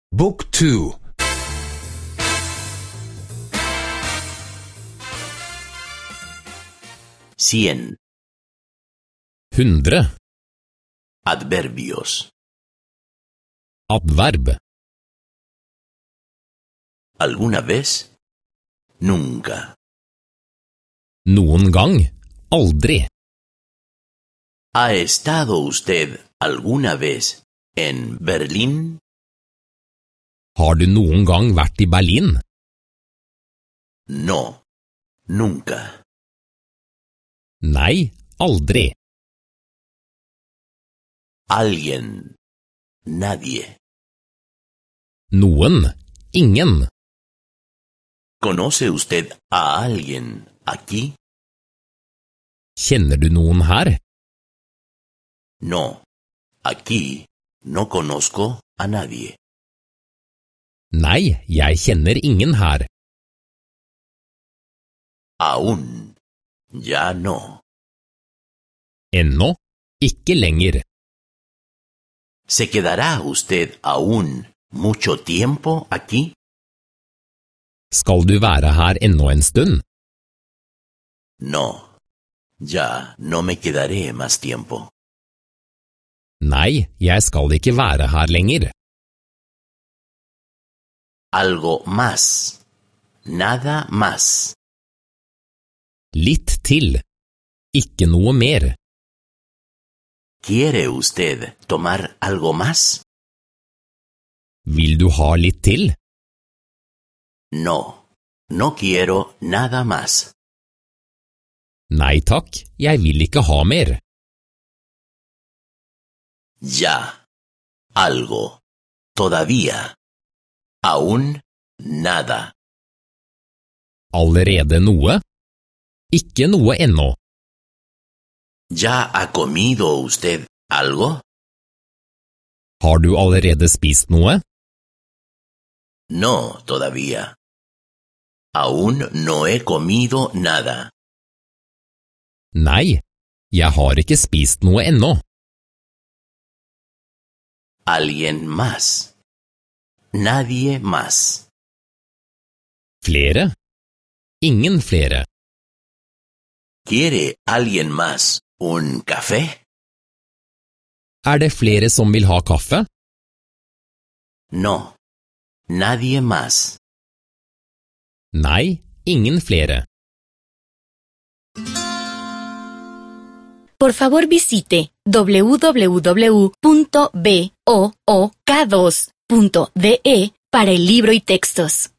Book 2. 100. 100. Adverbios. Adverb. ¿Alguna vez? Nunca. Noen gang. Aldri. ¿Ha estado usted alguna vez en Berlín? Har du noen gang vært i Berlin? No. Nunca. Nei, aldri. Alguien. Nadie. Noen. Ingen. ¿Conoce usted a alguien aquí? Kjenner du noen her? No. Aquí no conozco a nadie. Nei, jeg kjenner ingen her. Aún. Ya no. Ennå. Ikke lenger. ¿Se quedará usted aún mucho tiempo aquí? Skal du være her ennå en stund? No. Ya no me quedaré más tiempo. Nei, jeg skal ikke være her lenger. Algo más. Nada más. Litt til. Ikke noe mer. ¿Quiere usted tomar algo más? Vil du ha litt til? No. No quiero nada más. Nei takk, jeg vil ikke ha mer. Ya. Algo. Todavía. Aún nada. Allerede noe? Ikke noe ennå. ¿Ya ha comido usted algo? Har du allerede spist noe? No, todavía. Aún no he comido nada. Nei, jeg har ikke spist noe ennå. Alguien más. Nadie más. Flere? Ingen flere. ¿Quiere alguien más un café? Det flere som vil ha kaffe? No. Nadie más. Nei, ingen flere. Por favor visite www.book2.de para el libro y textos.